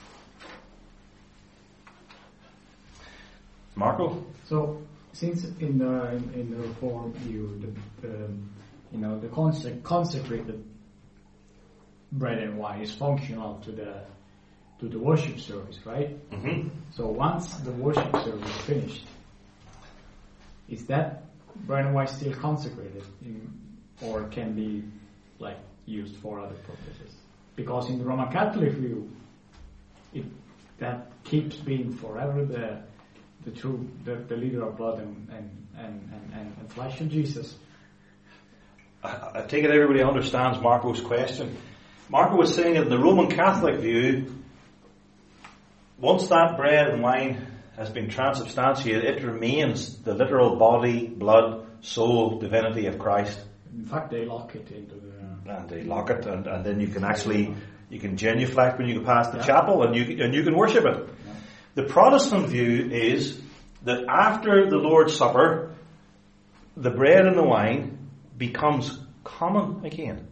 Marco? So, since in the in, in the Reform view, the, the you know the consec- consecrated bread and wine is functional to the to the worship service, right? Mm-hmm. So once the worship service is finished, is that bread and wine still consecrated, in, or can be like used for other purposes? Because in the Roman Catholic view, it that keeps being forever the the true the, the leader of blood and and, and, and, and flesh of Jesus. I, I take it everybody understands Marco's question. Marco was saying that in the Roman Catholic view, once that bread and wine has been transubstantiated, it remains the literal body, blood, soul, divinity of Christ. In fact, they lock it into the... And they lock it, and, and then you can actually, you can genuflect when you go past the yeah. chapel, and you and you can worship it. Yeah. The Protestant view is that after the Lord's Supper, the bread and the wine becomes common again.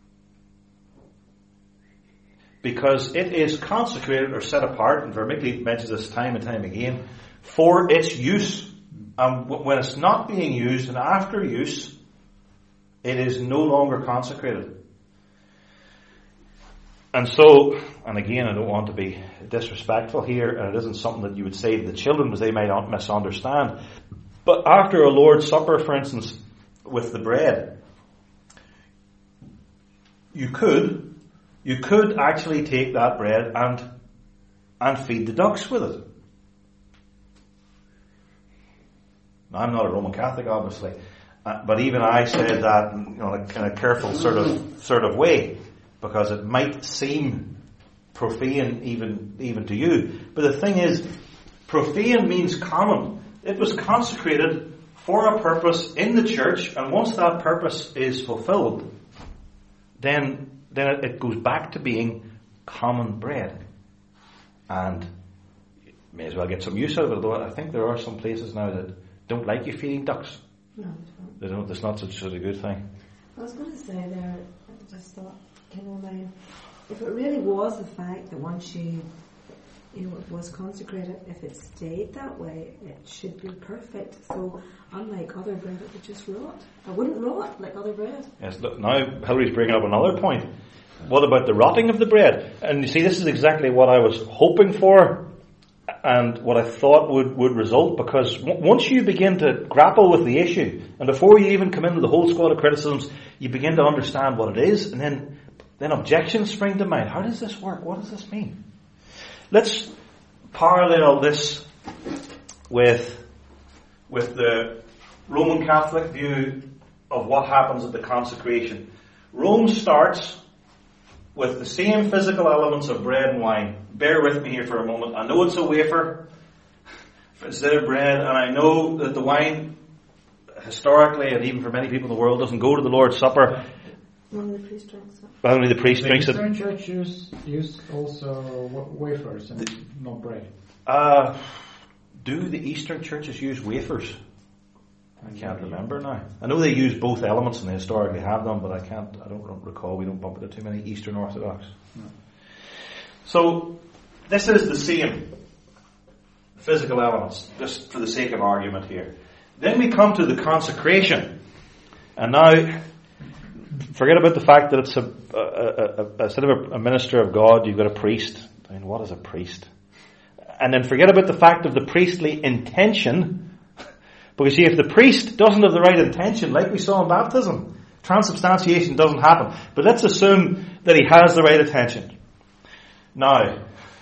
Because it is consecrated or set apart, and Vermickey mentions this time and time again, for its use. And when it's not being used and after use, it is no longer consecrated. And so, and again, I don't want to be disrespectful here, and it isn't something that you would say to the children because they might not misunderstand. But after a Lord's Supper, for instance, with the bread, you could, you could actually take that bread and, and feed the ducks with it. Now, I'm not a Roman Catholic, obviously, uh, but even I said that in, you know, in a kind of careful sort of sort of way, because it might seem profane even even to you. But the thing is, profane means common. It was consecrated for a purpose in the church, and once that purpose is fulfilled, then then it, it goes back to being common bread, and you may as well get some use out of it. Although I think there are some places now that don't like you feeding ducks. No, They don't. It's not such, such a good thing. I was going to say there, I just thought, can you mind, if it really was the fact that once you, you know, it was consecrated, if it stayed that way, it should be perfect. So, unlike other bread, it would just rot. It wouldn't rot like other bread. Yes. Look, now Hilary's bringing up another point. What about the rotting of the bread? And you see, this is exactly what I was hoping for, and what I thought would, would result, because w- once you begin to grapple with the issue, and before you even come into the whole squad of criticisms, you begin to understand what it is, and then, then objections spring to mind. How does this work? What does this mean? Let's parallel this with, with the Roman Catholic view of what happens at the consecration. Rome starts with the same physical elements of bread and wine. Bear with me here for a moment. I know it's a wafer instead of bread, and I know that the wine, historically, and even for many people in the world, doesn't go to the Lord's Supper. Only the priest drinks it. Only the priest The drinks it. Eastern Church use, use also wa- wafers and not bread. Uh, do the Eastern churches use wafers? I can't remember now. I know they use both elements, and they historically have them, but I can't. I don't recall. We don't bump into too many Eastern Orthodox. No. So this is the same physical elements, just for the sake of argument here. Then we come to the consecration, and now forget about the fact that it's a, a, a, a instead of a, a minister of God, you've got a priest. I mean, what is a priest? And then forget about the fact of the priestly intention. Because see, if the priest doesn't have the right intention, like we saw in baptism, transubstantiation doesn't happen. But let's assume that he has the right intention. Now,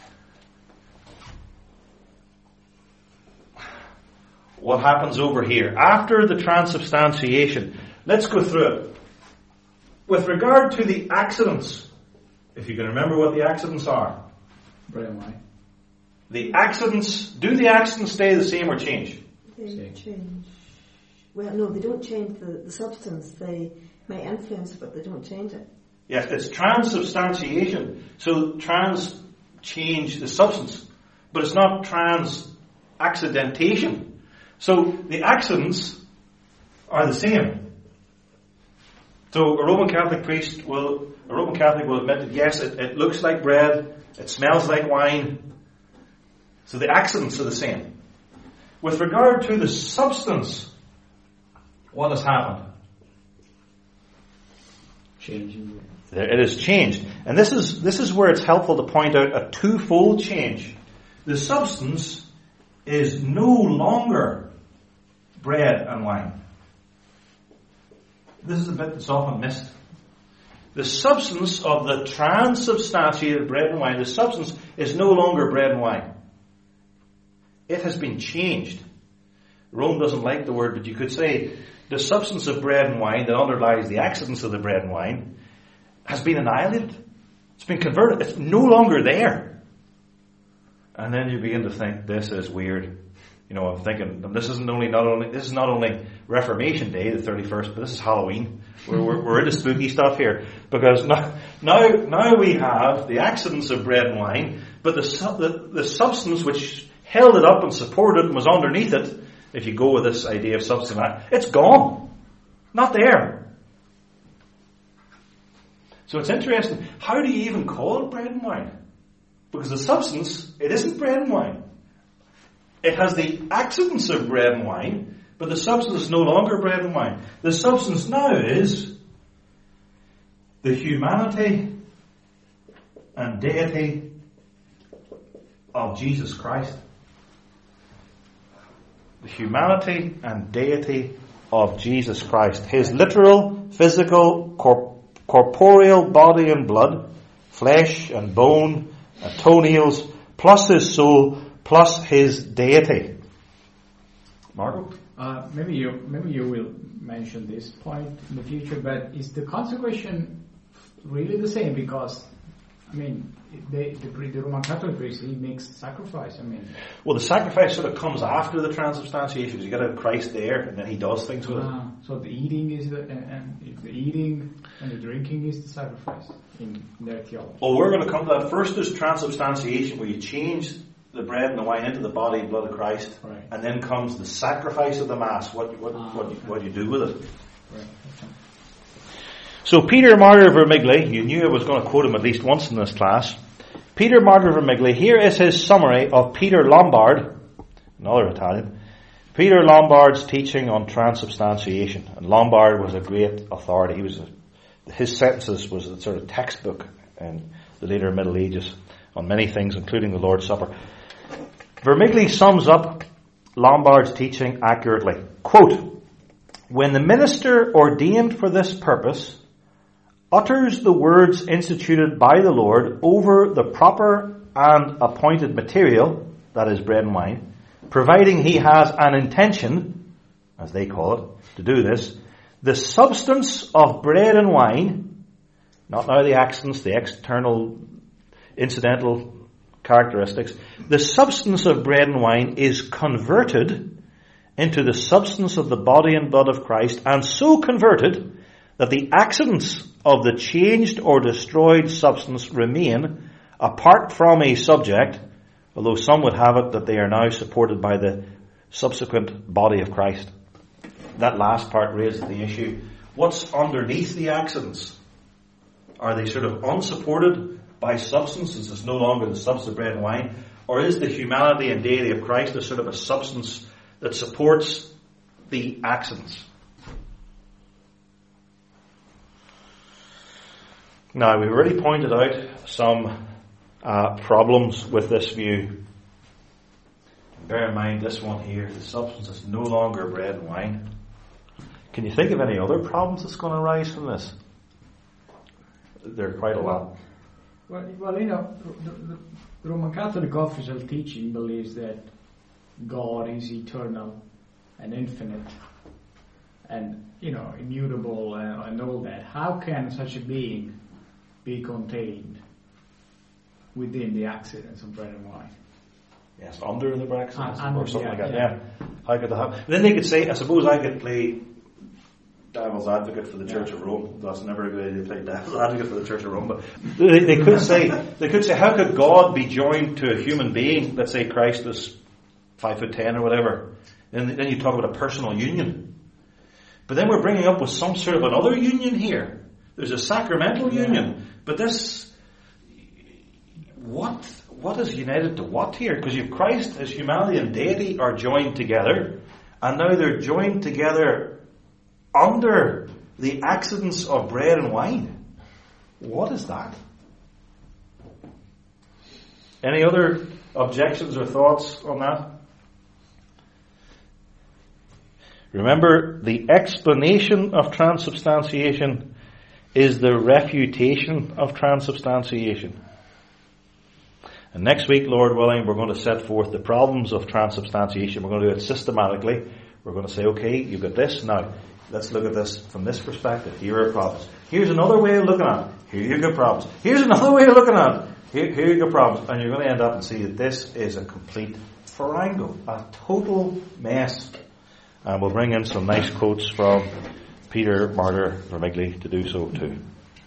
what happens over here? After the transubstantiation, let's go through it. With regard to the accidents, if you can remember what the accidents are. Bread and wine. The accidents, do the accidents stay the same or change? They See. change. Well, no, they don't change the, the substance. They may influence it, but they don't change it. Yes, it's transubstantiation. So trans change the substance, but it's not trans accidentation. So the accidents are the same. So a Roman Catholic priest will, a Roman Catholic will admit that yes, it, it looks like bread, it smells like wine. So the accidents are the same. With regard to the substance, what has happened? Changing. It has changed. And this is this is where it's helpful to point out a twofold change. The substance is no longer bread and wine. This is a bit that's often missed. The substance of the transubstantiated bread and wine, the substance is no longer bread and wine. It has been changed. Rome doesn't like the word, but you could say the substance of bread and wine that underlies the accidents of the bread and wine has been annihilated. It's been converted. It's no longer there. And then you begin to think, this is weird. You know, I'm thinking, this isn't only not only this is not only Reformation Day, the thirty-first, but this is Halloween. We're we're, we're into spooky stuff here, because now now now we have the accidents of bread and wine, but the the, the substance which held it up and supported it and was underneath it if you go with this idea of substance, it's gone. Not there. So it's interesting. How do you even call it bread and wine? Because the substance, it isn't bread and wine. It has the accidents of bread and wine, but the substance is no longer bread and wine. The substance now is the humanity and deity of Jesus Christ. The humanity and deity of Jesus Christ. His literal, physical, corp- corporeal body and blood, flesh and bone and toenails, plus his soul, plus his deity. Marco? Uh, maybe you maybe you will mention this point in the future, but is the consecration really the same? Because, I mean, they, the, the Roman Catholic priesthood makes sacrifice. I mean, well, the sacrifice sort of comes after the transubstantiation. You got to have Christ there, and then he does things with uh, it. So the eating is the and, and the eating and the drinking is the sacrifice in their theology. Well, we're going to come to that. First, there's transubstantiation, where you change the bread and the wine into the body and blood of Christ, right. And then comes the sacrifice of the Mass. What what ah, what, okay. what you do with it. Right. Okay. So Peter Martyr of Vermigli, you knew I was going to quote him at least once in this class. Peter Martyr of Vermigli, here is his summary of Peter Lombard, another Italian, Peter Lombard's teaching on transubstantiation. And Lombard was a great authority. He was a, his sentences was a sort of textbook in the later Middle Ages on many things, including the Lord's Supper. Vermigli sums up Lombard's teaching accurately. Quote, "When the minister ordained for this purpose utters the words instituted by the Lord over the proper and appointed material, that is bread and wine, providing he has an intention, as they call it, to do this, the substance of bread and wine," not now the accidents, the external, incidental characteristics, "the substance of bread and wine is converted into the substance of the body and blood of Christ, and so converted that the accidents of the changed or destroyed substance remain apart from a subject, although some would have it that they are now supported by the subsequent body of Christ." That last part raises the issue. What's underneath the accidents? Are they sort of unsupported by substances? It's no longer the substance of bread and wine. Or is the humanity and deity of Christ a sort of a substance that supports the accidents? Now, we've already pointed out some uh, problems with this view. Bear in mind this one here, the substance is no longer bread and wine. Can you think of any other problems that's going to arise from this? There are quite a lot. Well, well, you know, the, the, the Roman Catholic official teaching believes that God is eternal and infinite and, you know, immutable and, and all that. How can such a being be contained within the accidents of bread and wine? Yes, under the accidents Uh, or something yeah, like that. yeah. Yeah. How could that happen? Then they could say, I suppose I could play devil's advocate for the Church of Rome. That's never a good idea to play devil's advocate for the Church of Rome. But they, they could say, they could say, how could God be joined to a human being? Let's say Christ is five foot ten or whatever. Then, then you talk about a personal union. But then we're bringing up with some sort of another union here. There's a sacramental Yeah. union. But this, what, what is united to what here? Because if Christ, his humanity and deity are joined together, and now they're joined together under the accidents of bread and wine. What is that? Any other objections or thoughts on that? Remember, the explanation of transubstantiation is the refutation of transubstantiation. And next week, Lord willing, we're going to set forth the problems of transubstantiation. We're going to do it systematically. We're going to say, okay, you've got this. Now, let's look at this from this perspective. Here are problems. Here's another way of looking at it. Here you got problems. Here's another way of looking at it. Here, here you got problems. And you're going to end up and see that this is a complete farrago, a total mess. And we'll bring in some nice quotes from Peter Martyr Vermigli to do so too.